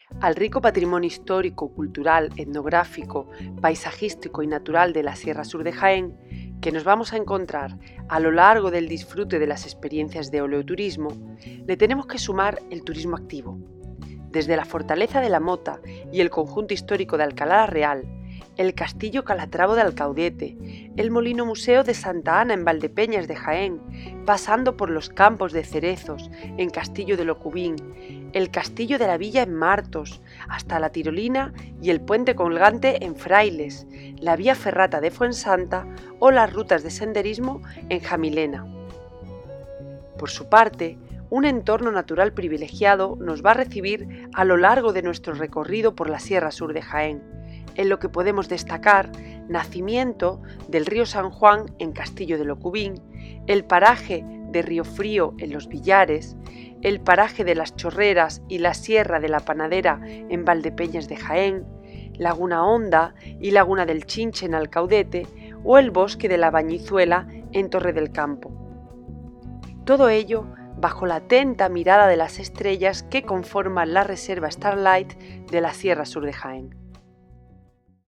Al rico patrimonio histórico, cultural, etnográfico, paisajístico y natural de la Sierra Sur de Jaén, que nos vamos a encontrar a lo largo del disfrute de las experiencias de oleoturismo, le tenemos que sumar el turismo activo. Desde la Fortaleza de la Mota y el conjunto histórico de Alcalá la Real, el Castillo Calatravo de Alcaudete, el Molino Museo de Santa Ana en Valdepeñas de Jaén, pasando por los campos de cerezos en Castillo de Locubín, el Castillo de la Villa en Martos, hasta la Tirolina y el Puente Colgante en Frailes, la Vía Ferrata de Fuensanta o las rutas de senderismo en Jamilena. Por su parte, un entorno natural privilegiado nos va a recibir a lo largo de nuestro recorrido por la Sierra Sur de Jaén, en lo que podemos destacar nacimiento del río San Juan en Castillo de Locubín, el paraje de Río Frío en Los Villares, el paraje de las Chorreras y la Sierra de la Panadera en Valdepeñas de Jaén, Laguna Honda y Laguna del Chinche en Alcaudete o el bosque de la Bañizuela en Torre del Campo. Todo ello bajo la atenta mirada de las estrellas que conforman la reserva Starlight de la Sierra Sur de Jaén.